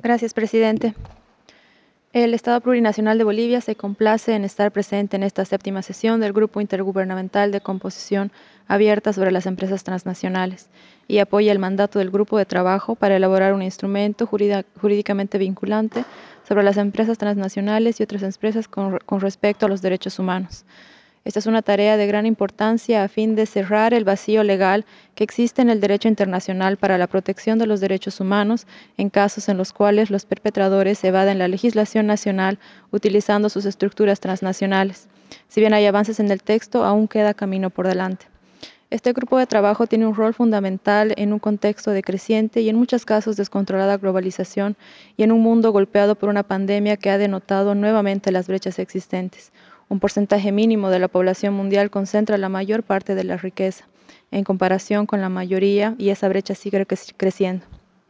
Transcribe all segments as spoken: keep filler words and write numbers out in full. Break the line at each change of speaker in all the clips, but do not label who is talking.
Gracias, presidente. El Estado Plurinacional de Bolivia se complace en estar presente en esta séptima sesión del Grupo Intergubernamental de Composición Abierta sobre las Empresas Transnacionales y apoya el mandato del Grupo de Trabajo para elaborar un instrumento jurídicamente vinculante sobre las empresas transnacionales y otras empresas con, con respecto a los derechos humanos. Esta es una tarea de gran importancia a fin de cerrar el vacío legal que existe en el derecho internacional para la protección de los derechos humanos en casos en los cuales los perpetradores evaden la legislación nacional utilizando sus estructuras transnacionales. Si bien hay avances en el texto, aún queda camino por delante. Este grupo de trabajo tiene un rol fundamental en un contexto de creciente y en muchos casos descontrolada globalización y en un mundo golpeado por una pandemia que ha denotado nuevamente las brechas existentes. Un porcentaje mínimo de la población mundial concentra la mayor parte de la riqueza, en comparación con la mayoría, y esa brecha sigue creciendo.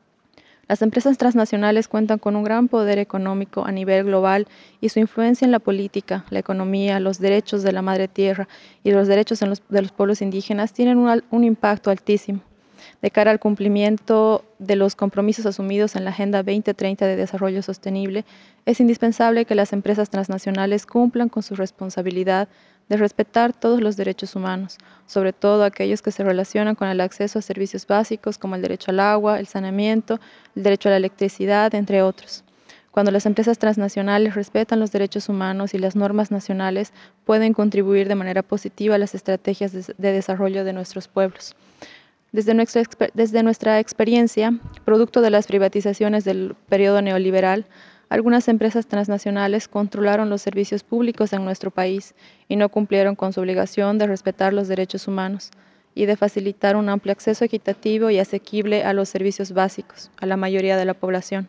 Las empresas transnacionales cuentan con un gran poder económico a nivel global y su influencia en la política, la economía, los derechos de la madre tierra y los derechos de los, de los pueblos indígenas tienen un, un impacto altísimo. De cara al cumplimiento de los compromisos asumidos en la Agenda veinte treinta de Desarrollo Sostenible, es indispensable que las empresas transnacionales cumplan con su responsabilidad de respetar todos los derechos humanos, sobre todo aquellos que se relacionan con el acceso a servicios básicos como el derecho al agua, el saneamiento, el derecho a la electricidad, entre otros. Cuando las empresas transnacionales respetan los derechos humanos y las normas nacionales, pueden contribuir de manera positiva a las estrategias de, de desarrollo de nuestros pueblos. Desde nuestra, desde nuestra experiencia, producto de las privatizaciones del periodo neoliberal, algunas empresas transnacionales controlaron los servicios públicos en nuestro país y no cumplieron con su obligación de respetar los derechos humanos y de facilitar un amplio acceso equitativo y asequible a los servicios básicos a la mayoría de la población.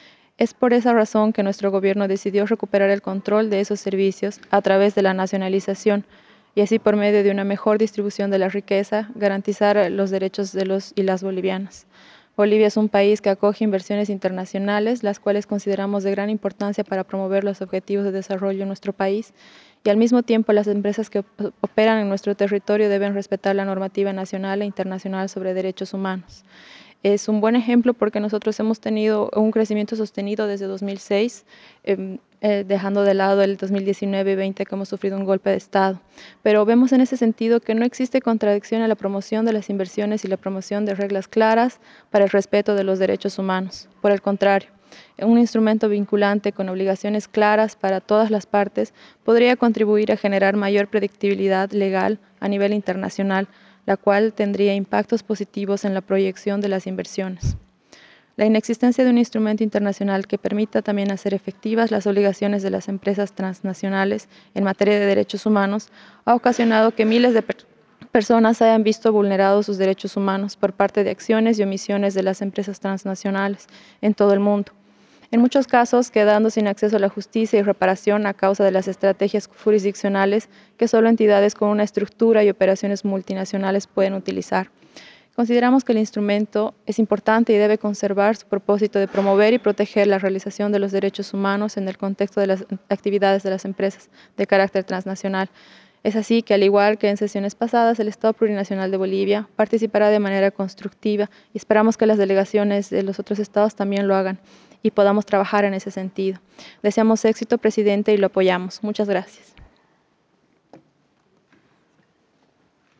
Es por esa razón que nuestro gobierno decidió recuperar el control de esos servicios a través de la nacionalización y así por medio de una mejor distribución de la riqueza, garantizar los derechos de los y las bolivianas. Bolivia es un país que acoge inversiones internacionales, las cuales consideramos de gran importancia para promover los objetivos de desarrollo en nuestro país, y al mismo tiempo las empresas que operan en nuestro territorio deben respetar la normativa nacional e internacional sobre derechos humanos. Es un buen ejemplo porque nosotros hemos tenido un crecimiento sostenido desde dos mil seis, eh, eh, dejando de lado el dos mil diecinueve y veinte que hemos sufrido un golpe de Estado. Pero vemos en ese sentido que no existe contradicción en la promoción de las inversiones y la promoción de reglas claras para el respeto de los derechos humanos. Por el contrario, un instrumento vinculante con obligaciones claras para todas las partes podría contribuir a generar mayor predictibilidad legal a nivel internacional, la cual tendría impactos positivos en la proyección de las inversiones. La inexistencia de un instrumento internacional que permita también hacer efectivas las obligaciones de las empresas transnacionales en materia de derechos humanos ha ocasionado que miles de per personas hayan visto vulnerados sus derechos humanos por parte de acciones y omisiones de las empresas transnacionales en todo el mundo. En muchos casos, quedando sin acceso a la justicia y reparación a causa de las estrategias jurisdiccionales que solo entidades con una estructura y operaciones multinacionales pueden utilizar. Consideramos que el instrumento es importante y debe conservar su propósito de promover y proteger la realización de los derechos humanos en el contexto de las actividades de las empresas de carácter transnacional. Es así que, al igual que en sesiones pasadas, el Estado Plurinacional de Bolivia participará de manera constructiva y esperamos que las delegaciones de los otros estados también lo hagan y podamos trabajar en ese sentido. Deseamos éxito, presidente, y lo apoyamos. Muchas gracias.